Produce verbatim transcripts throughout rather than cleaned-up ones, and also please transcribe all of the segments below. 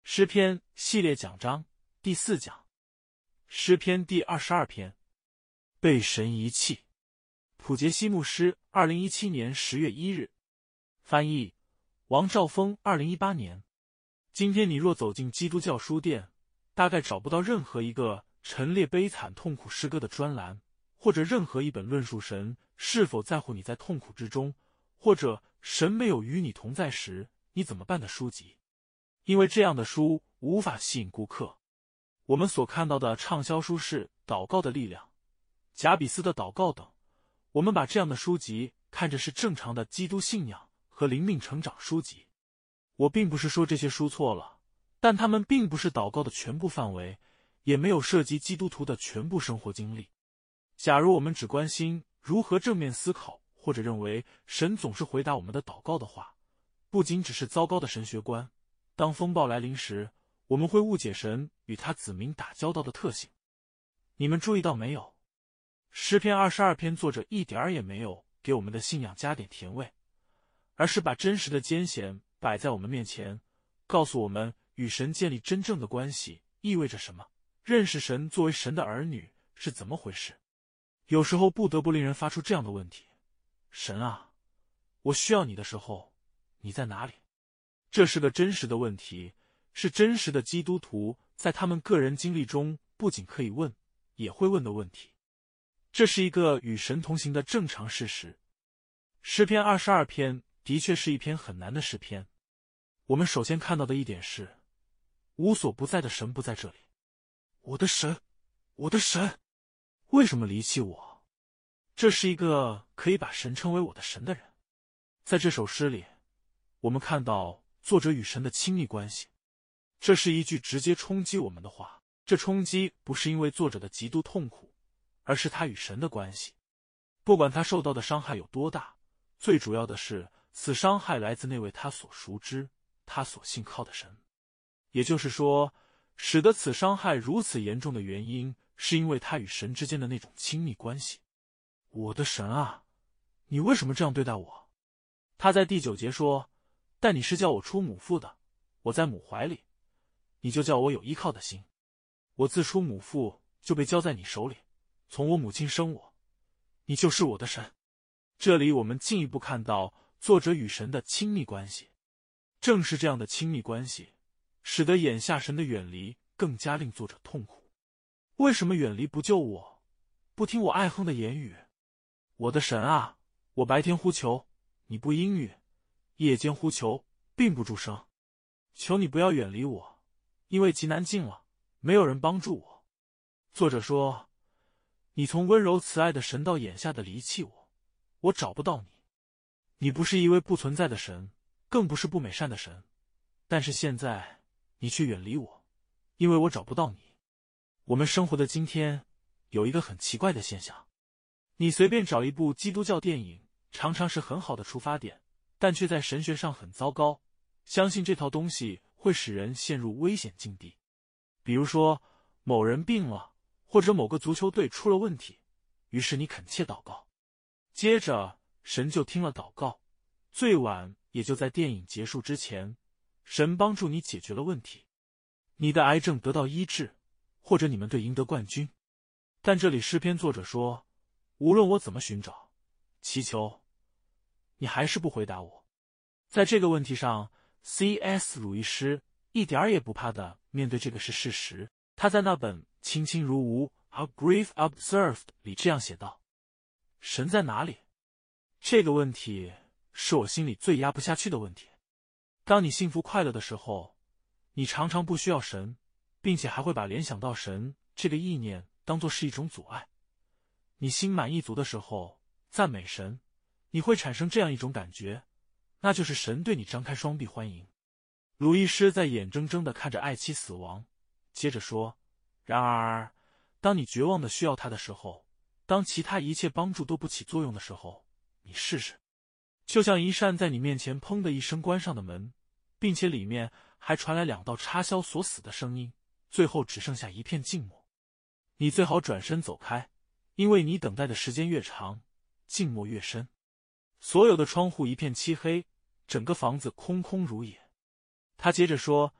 诗篇系列讲章第四讲，诗篇第二十二篇，被神遗弃。普杰西牧师，二零一七年十月一日。翻译：王兆峰，二零一八年。今天你若走进基督教书店，大概找不到任何一个陈列悲惨痛苦诗歌的专栏，或者任何一本论述神是否在乎你在痛苦之中，或者神没有与你同在时你怎么办的书籍。因为这样的书无法吸引顾客。我们所看到的畅销书是《祷告的力量》、贾比斯的祷告等。我们把这样的书籍看着是正常的基督信仰和灵命成长书籍。我并不是说这些书错了，但它们并不是祷告的全部范围，也没有涉及基督徒的全部生活经历。假如我们只关心如何正面思考，或者认为神总是回答我们的祷告的话，不仅只是糟糕的神学观。当风暴来临时，我们会误解神与他子民打交道的特性。你们注意到没有？诗篇二十二篇作者一点儿也没有给我们的信仰加点甜味，而是把真实的艰险摆在我们面前，告诉我们与神建立真正的关系意味着什么，认识神作为神的儿女是怎么回事。有时候不得不令人发出这样的问题：神啊，我需要你的时候，你在哪里？这是个真实的问题，是真实的基督徒在他们个人经历中不仅可以问，也会问的问题。这是一个与神同行的正常事实。诗篇二十二篇的确是一篇很难的诗篇。我们首先看到的一点是，无所不在的神不在这里。我的神，我的神，为什么离弃我？这是一个可以把神称为我的神的人。在这首诗里，我们看到作者与神的亲密关系。这是一句直接冲击我们的话。这冲击不是因为作者的极度痛苦，而是他与神的关系。不管他受到的伤害有多大，最主要的是此伤害来自那位他所熟知、他所信靠的神。也就是说，使得此伤害如此严重的原因，是因为他与神之间的那种亲密关系。我的神啊，你为什么这样对待我？他在第九节说，但你是叫我出母腹的，我在母怀里，你就叫我有依靠的心。我自出母腹就被交在你手里，从我母亲生我，你就是我的神。这里我们进一步看到作者与神的亲密关系。正是这样的亲密关系，使得眼下神的远离更加令作者痛苦。为什么远离不救我，不听我爱恨的言语？我的神啊，我白天呼求，你不应允；夜间呼求，并不助声。求你不要远离我，因为极难尽了，没有人帮助我。作者说，你从温柔慈爱的神到眼下的离弃我，我找不到你。你不是一位不存在的神，更不是不美善的神，但是现在你却远离我，因为我找不到你。我们生活的今天有一个很奇怪的现象，你随便找一部基督教电影，常常是很好的出发点，但却在神学上很糟糕。相信这套东西会使人陷入危险境地。比如说，某人病了，或者某个足球队出了问题，于是你恳切祷告，接着神就听了祷告，最晚也就在电影结束之前，神帮助你解决了问题，你的癌症得到医治，或者你们队赢得冠军。但这里诗篇作者说，无论我怎么寻找、祈求，你还是不回答我。在这个问题上 C S 鲁伊斯一点儿也不怕的面对这个是事实。他在那本清清如无 A Grief Observed 里这样写道，神在哪里？这个问题是我心里最压不下去的问题。当你幸福快乐的时候，你常常不需要神，并且还会把联想到神这个意念当作是一种阻碍。你心满意足的时候，赞美神，你会产生这样一种感觉，那就是神对你张开双臂欢迎。鲁医师在眼睁睁地看着爱妻死亡，接着说，然而当你绝望的需要他的时候，当其他一切帮助都不起作用的时候，你试试，就像一扇在你面前砰的一声关上的门，并且里面还传来两道插销锁死的声音，最后只剩下一片静默。你最好转身走开，因为你等待的时间越长，静默越深。所有的窗户一片漆黑，整个房子空空如也。他接着说，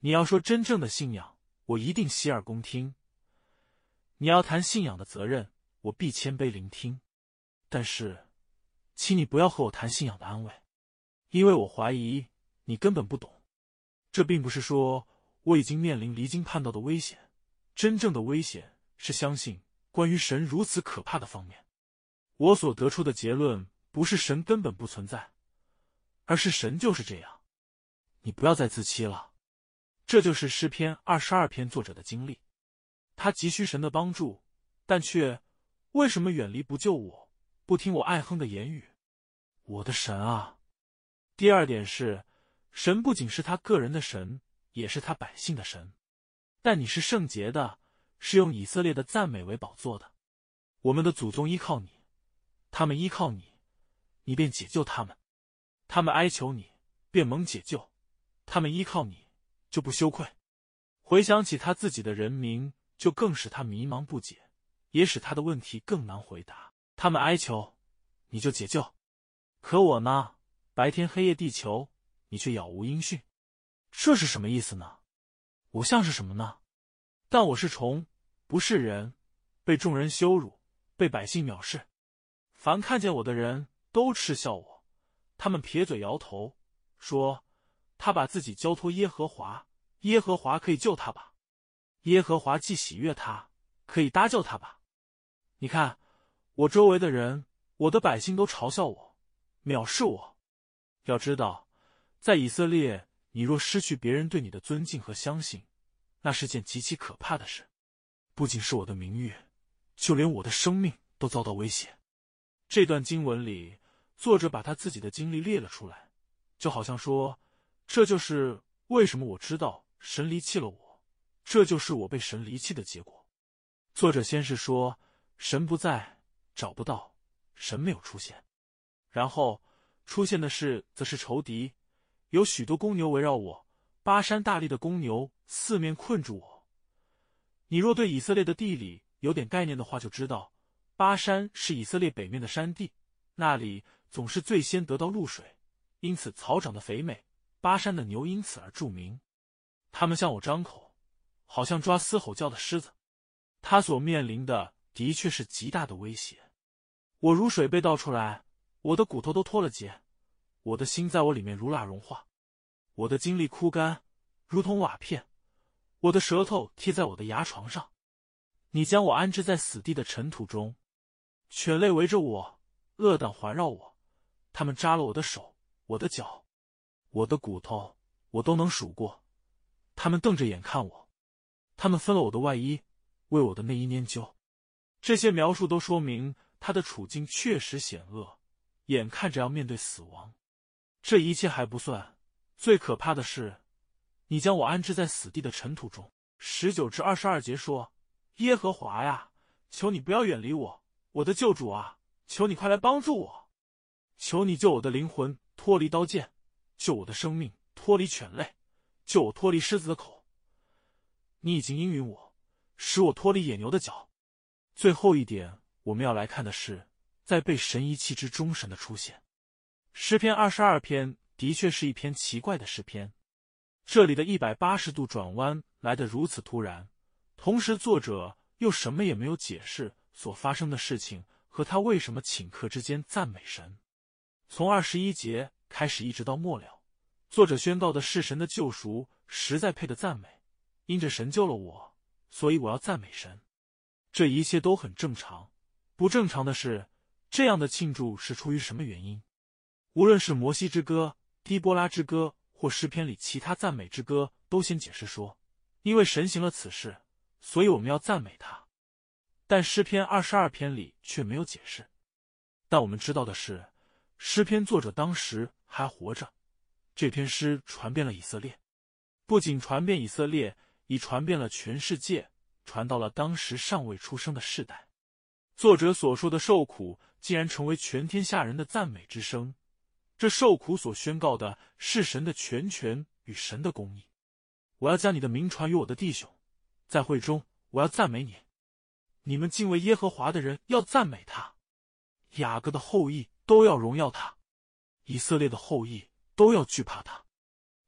你要说真正的信仰，我一定洗耳恭听；你要谈信仰的责任，我必谦卑聆听。但是，请你不要和我谈信仰的安慰，因为我怀疑你根本不懂。这并不是说我已经面临离经叛道的危险，真正的危险是相信关于神如此可怕的方面。我所得出的结论不是神根本不存在，而是神就是这样。你不要再自欺了。这就是诗篇二十二篇作者的经历。他急需神的帮助，但却为什么远离不救我，不听我爱哼的言语？我的神啊！第二点是，神不仅是他个人的神，也是他百姓的神。但你是圣洁的，是用以色列的赞美为宝座的。我们的祖宗依靠你，他们依靠你，你便解救他们；他们哀求你，便蒙解救；他们依靠你，就不羞愧。回想起他自己的人民，就更使他迷茫不解，也使他的问题更难回答。他们哀求，你就解救；可我呢，白天黑夜地球，你却杳无音讯。这是什么意思呢？我像是什么呢？但我是虫，不是人，被众人羞辱，被百姓藐视。凡看见我的人都嗤笑我，他们撇嘴摇头，说他把自己交托耶和华，耶和华可以救他吧？耶和华既喜悦他，可以搭救他吧？你看，我周围的人，我的百姓都嘲笑我，藐视我。要知道，在以色列，你若失去别人对你的尊敬和相信，那是件极其可怕的事。不仅是我的名誉，就连我的生命都遭到威胁。这段经文里，作者把他自己的经历列了出来，就好像说，这就是为什么我知道神离弃了我，这就是我被神离弃的结果。作者先是说，神不在，找不到，神没有出现。然后出现的事则是仇敌，有许多公牛围绕我，巴山大力的公牛四面困住我。你若对以色列的地理有点概念的话，就知道巴山是以色列北面的山地，那里总是最先得到露水，因此草长得肥美，巴山的牛因此而著名。他们向我张口，好像抓嘶吼叫的狮子。他所面临的的确是极大的威胁。我如水被倒出来，我的骨头都脱了节，我的心在我里面如蜡融化，我的精力枯干，如同瓦片，我的舌头贴在我的牙床上。你将我安置在死地的尘土中，犬类围着我，恶党环绕我，他们扎了我的手，我的脚，我的骨头，我都能数过。他们瞪着眼看我，他们分了我的外衣，为我的内衣拈阄。这些描述都说明他的处境确实险恶，眼看着要面对死亡。这一切还不算，最可怕的是，你将我安置在死地的尘土中。十九至二十二节说，耶和华呀，求你不要远离我，我的救主啊，求你快来帮助我。求你救我的灵魂脱离刀剑，救我的生命脱离犬类，救我脱离狮子的口。你已经应允我，使我脱离野牛的脚。最后一点，我们要来看的是，在被神遗弃之中神的出现。诗篇二十二篇的确是一篇奇怪的诗篇，这里的一百八十度转弯来得如此突然，同时作者又什么也没有解释所发生的事情和他为什么顷刻之间赞美神。从二十一节开始一直到末了，作者宣告的是神的救赎，实在配得赞美。因着神救了我，所以我要赞美神。这一切都很正常，不正常的是，这样的庆祝是出于什么原因？无论是摩西之歌、低波拉之歌或诗篇里其他赞美之歌，都先解释说，因为神行了此事，所以我们要赞美他。但诗篇二十二篇里却没有解释。但我们知道的是，诗篇作者当时还活着，这篇诗传遍了以色列，不仅传遍以色列，已传遍了全世界，传到了当时尚未出生的世代。作者所说的受苦竟然成为全天下人的赞美之声，这受苦所宣告的是神的全权与神的公义。我要将你的名传于我的弟兄，在会中我要赞美你。你们敬畏耶和华的人要赞美他，雅各的后裔都要荣耀他，以色列的后裔都要惧怕他。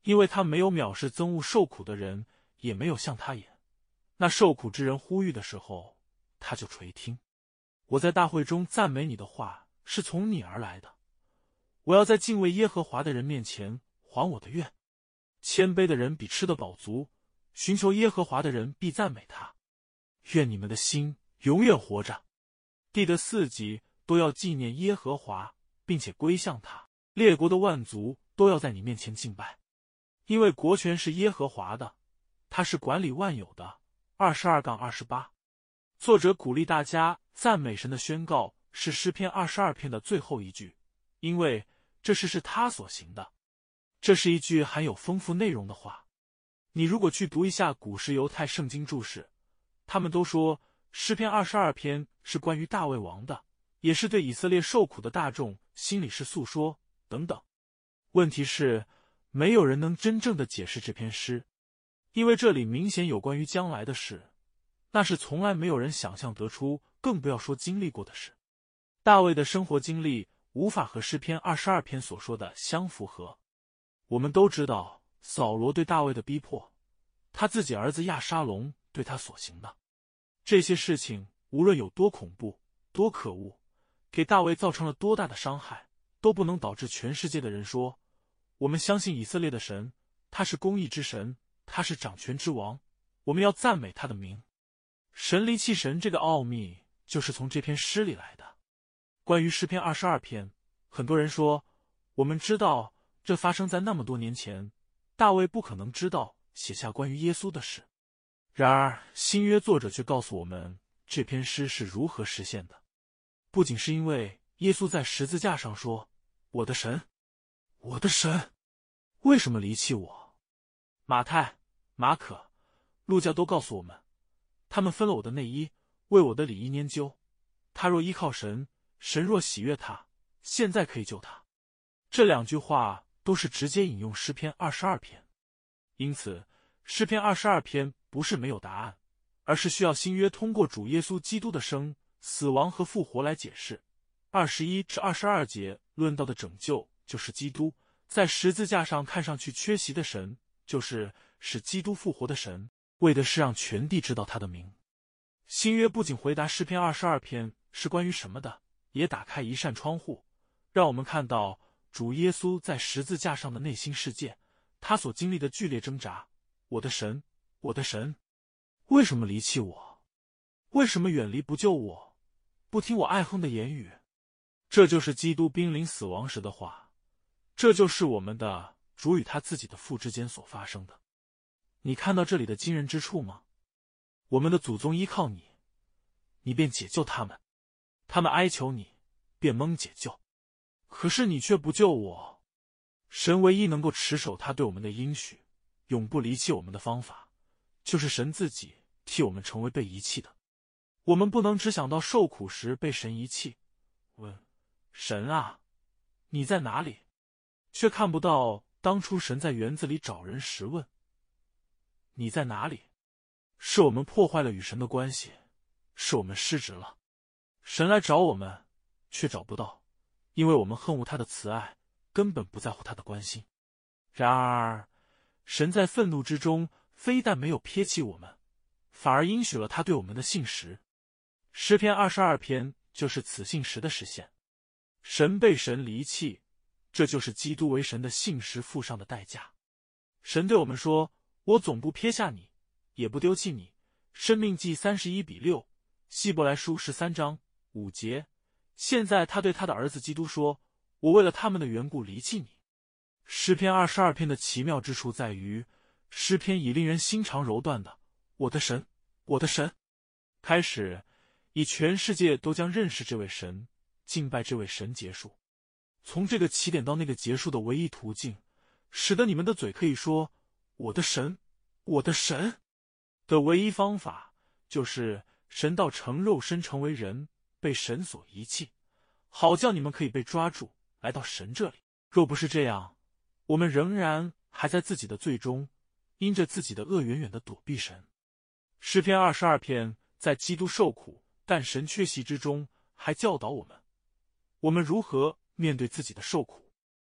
因为他没有藐视憎恶受苦的人，也没有向他演。那受苦之人呼吁的时候，他就垂听。我在大会中赞美你的话是从你而来的。我要在敬畏耶和华的人面前还我的愿。谦卑的人必吃得饱足，寻求耶和华的人必赞美他。愿你们的心永远活着。地的四极都要纪念耶和华，并且归向他。列国的万族都要在你面前敬拜，因为国权是耶和华的，他是管理万有的。二十二杠二十八。作者鼓励大家赞美神的宣告是诗篇二十二篇的最后一句，因为这事是他所行的。这是一句含有丰富内容的话。你如果去读一下古时犹太圣经注释，他们都说诗篇二十二篇是关于大卫王的，也是对以色列受苦的大众心里是诉说等等。问题是，没有人能真正的解释这篇诗，因为这里明显有关于将来的事，那是从来没有人想象得出，更不要说经历过的事。大卫的生活经历无法和诗篇二十二篇所说的相符合。我们都知道扫罗对大卫的逼迫，他自己儿子亚沙龙对他所行的这些事情，无论有多恐怖多可恶，给大卫造成了多大的伤害，都不能导致全世界的人说，我们相信以色列的神，他是公义之神，他是掌权之王，我们要赞美他的名。神离弃神这个奥秘就是从这篇诗里来的。关于诗篇二十二篇，很多人说，我们知道这发生在那么多年前，大卫不可能知道写下关于耶稣的事。然而新约作者却告诉我们这篇诗是如何实现的。不仅是因为耶稣在十字架上说，我的神，我的神，为什么离弃我？马太、马可、路加都告诉我们，他们分了我的内衣，为我的里衣拈阄。他若依靠神，神若喜悦他，现在可以救他。这两句话都是直接引用诗篇二十二篇。因此诗篇二十二篇不是没有答案，而是需要新约通过主耶稣基督的生、死亡和复活来解释。二十一至二十二节论到的拯救就是基督在十字架上看上去缺席的神，就是使基督复活的神，为的是让全地知道他的名。新约不仅回答诗篇二十二篇是关于什么的，也打开一扇窗户，让我们看到主耶稣在十字架上的内心世界，他所经历的剧烈挣扎。我的神，我的神，为什么离弃我？为什么远离不救我？不听我爱恨的言语？这就是基督濒临死亡时的话，这就是我们的主与他自己的父之间所发生的。你看到这里的惊人之处吗？我们的祖宗依靠你，你便解救他们；他们哀求你，便蒙解救。可是你却不救我。神唯一能够持守他对我们的应许，永不离弃我们的方法，就是神自己替我们成为被遗弃的。我们不能只想到受苦时被神遗弃，问神啊，你在哪里？却看不到当初神在园子里找人时问你在哪里？是我们破坏了与神的关系，是我们失职了。神来找我们，却找不到，因为我们恨恶他的慈爱，根本不在乎他的关心。然而神在愤怒之中非但没有撇弃我们，反而应许了他对我们的信实。诗篇二十二篇就是此信实的实现。神被神离弃，这就是基督为神的信实付上的代价。神对我们说，我总不撇下你，也不丢弃你。申命记三十一比六，希伯来书十三章五节。现在他对他的儿子基督说，我为了他们的缘故离弃你。诗篇二十二篇的奇妙之处在于，诗篇以令人心肠柔断的我的神，我的神开始，以全世界都将认识这位神，敬拜这位神结束。从这个起点到那个结束的唯一途径，使得你们的嘴可以说我的神，我的神的唯一方法，就是神道成肉身成为人，被神所遗弃，好叫你们可以被抓住，来到神这里。若不是这样，我们仍然还在自己的罪中，因着自己的恶远远地躲避神。诗篇二十二篇在基督受苦但神缺席之中，还教导我们，我们如何面对自己的受苦。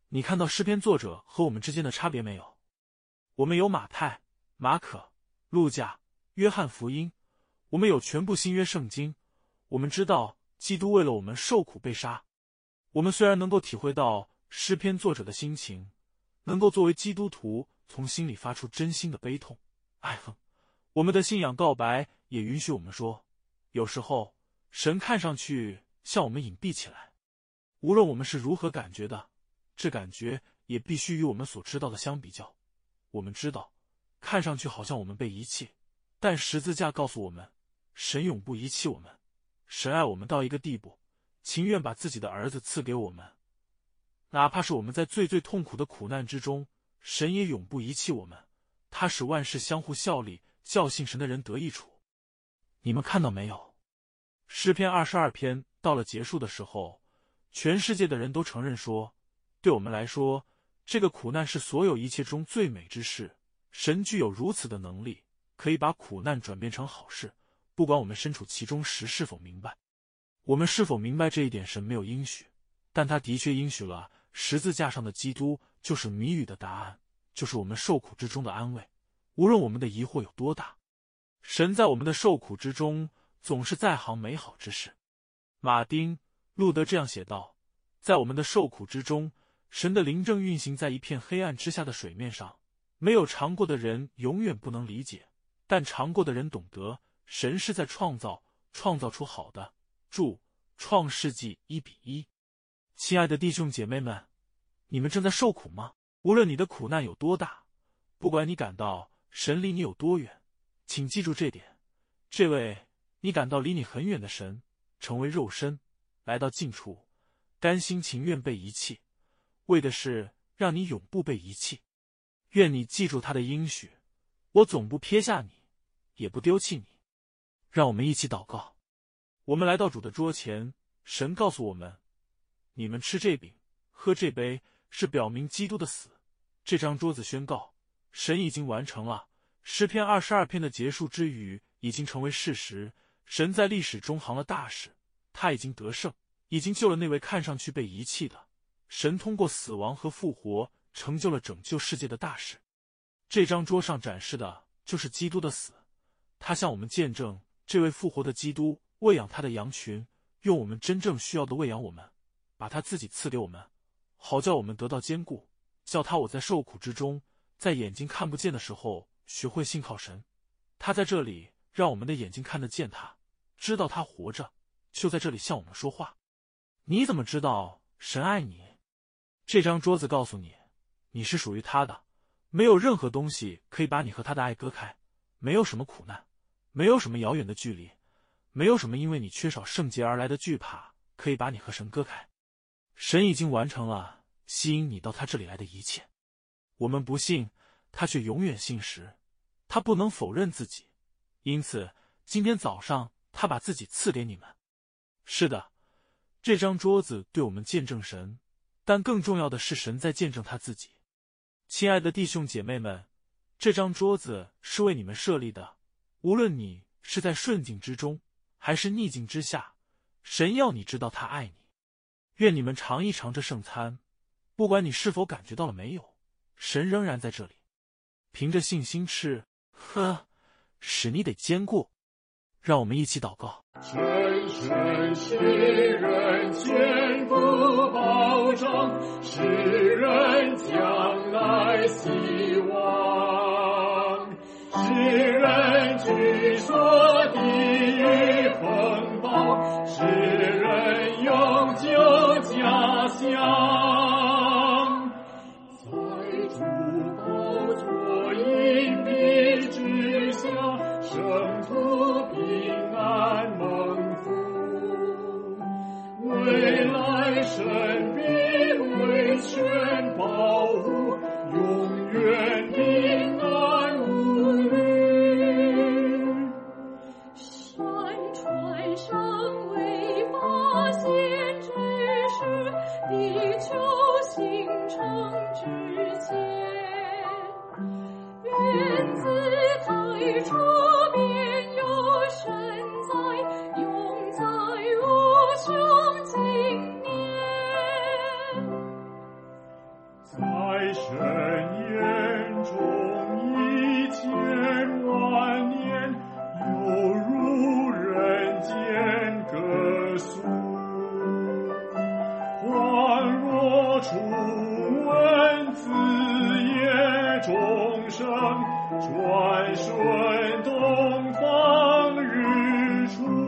你看到诗篇作者和我们之间的差别没有？我们有马太、马可、路加、约翰福音，我们有全部新约圣经，我们知道基督为了我们受苦被杀。我们虽然能够体会到诗篇作者的心情，能够作为基督徒从心里发出真心的悲痛、爱恨，我们的信仰告白也允许我们说，有时候神看上去向我们隐蔽起来。无论我们是如何感觉的，这感觉也必须与我们所知道的相比较。我们知道，看上去好像我们被遗弃，但十字架告诉我们，神永不遗弃我们。神爱我们到一个地步，情愿把自己的儿子赐给我们。哪怕是我们在最最痛苦的苦难之中，神也永不遗弃我们。他使万事相互效力，叫信神的人得益处。你们看到没有？诗篇二十二篇到了结束的时候，全世界的人都承认说，对我们来说，这个苦难是所有一切中最美之事。神具有如此的能力，可以把苦难转变成好事，不管我们身处其中时是否明白。我们是否明白这一点，神没有应许，但他的确应许了十字架上的基督就是谜语的答案，就是我们受苦之中的安慰。无论我们的疑惑有多大，神在我们的受苦之中总是在行美好之事。马丁·路德这样写道，在我们的受苦之中，神的灵正运行在一片黑暗之下的水面上。没有尝过的人永远不能理解，但尝过的人懂得，神是在创造，创造出好的。注：创世纪一比一。亲爱的弟兄姐妹们，你们正在受苦吗？无论你的苦难有多大，不管你感到神离你有多远，请记住这点，这位你感到离你很远的神，成为肉身，来到近处，甘心情愿被遗弃，为的是让你永不被遗弃。愿你记住他的应许，我总不撇下你，也不丢弃你。让我们一起祷告。我们来到主的桌前，神告诉我们，你们吃这饼，喝这杯，是表明基督的死。这张桌子宣告，神已经完成了。诗篇二十二篇的结束之语已经成为事实，神在历史中行了大事，他已经得胜，已经救了那位看上去被遗弃的。神通过死亡和复活成就了拯救世界的大事。这张桌上展示的就是基督的死，他向我们见证这位复活的基督喂养他的羊群，用我们真正需要的喂养我们，把他自己赐给我们，好叫我们得到坚固，叫他我在受苦之中，在眼睛看不见的时候学会信靠神。他在这里让我们的眼睛看得见他，知道他活着，就在这里向我们说话。你怎么知道神爱你？这张桌子告诉你，你是属于他的，没有任何东西可以把你和他的爱割开，没有什么苦难，没有什么遥远的距离，没有什么因为你缺少圣洁而来的惧怕可以把你和神割开。神已经完成了吸引你到他这里来的一切。我们不信，他却永远信实，他不能否认自己，因此今天早上他把自己赐给你们。是的，这张桌子对我们见证神，但更重要的是神在见证他自己。亲爱的弟兄姐妹们，这张桌子是为你们设立的，无论你是在顺境之中还是逆境之下，神要你知道他爱你。愿你们尝一尝这圣餐，不管你是否感觉到了没有，神仍然在这里。凭着信心吃喝，使你得坚固。让我们一起祷告。 神神使人坚固保障，使人将来希望，使人据说地狱风暴，使人永久家乡。在主宝座荫蔽之下，圣徒平安蒙福，未来神必为全保护，永远平安无虑。 转瞬东方日出。